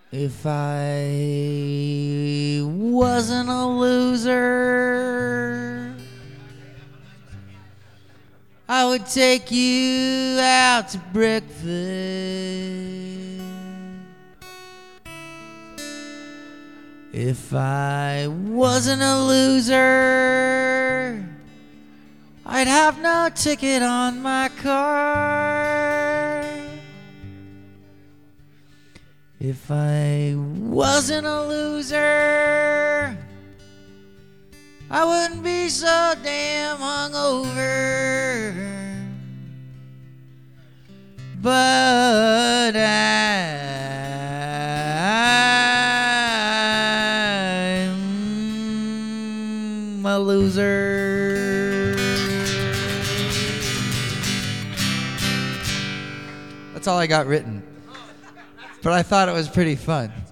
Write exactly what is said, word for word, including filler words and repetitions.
If I wasn't a loser, I would take you out to breakfast. If I wasn't a loser, I'd have no ticket on my car. If I wasn't a loser, I wouldn't be so damn hungover. But I'm a loser. That's all I got written. But I thought it was pretty fun.